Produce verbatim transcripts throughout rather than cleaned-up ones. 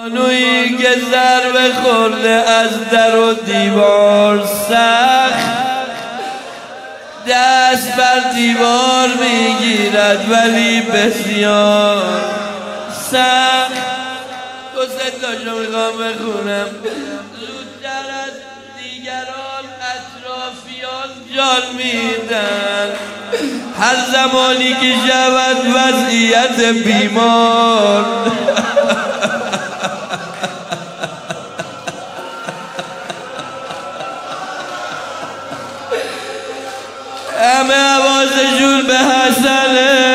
بانویی که ضربه خورده از در و دیوار سخت دست بر دیوار میگیرد ولی بسیار سخت. دو سه تاشو میخوام بخونم. زودتر از دیگران اطرافیان جان میدن هر زمانی که شود وضعیت بیمار. همه حواسشون به حسنه.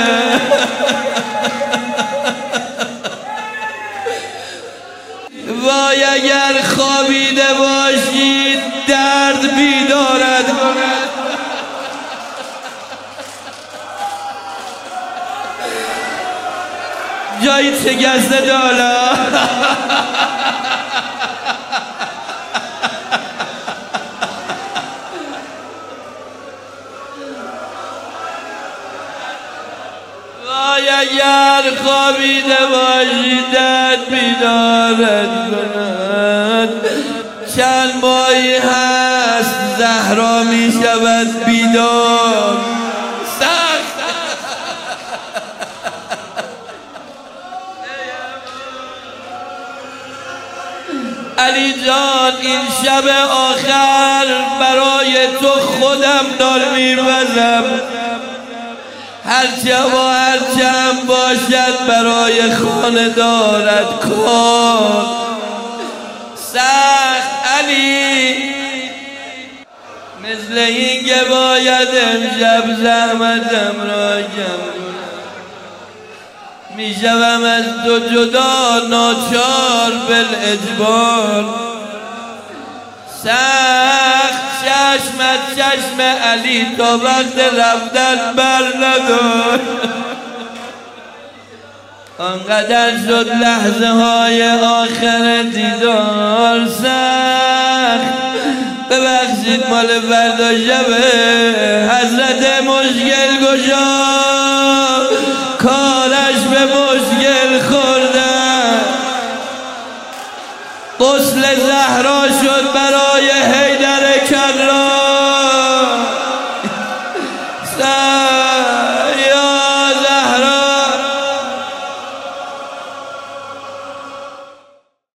وای اگر خوابیده باشید درد بیدارت کند. جایی شکسته دالا. وای اگر خوابیده باشید درد بیدارت کند. چند ماهی هست زهرا می شود بیدار سخت. علی جان این شب آخر برای تو خودم دار می‌وزم. هرچه و هرچم باشد برای خانه دارد کار سخت. علی مثل این که باید امشب زحمتم را کم میشوم از تو جدا ناچار بالاجبار سخت. چشمت چشم علی تا وقت رفتن بر ندار. آنقدر شد لحظه های آخر دیدار سخت. ببخشید مال فردا شبه حضرت مشکل گشا.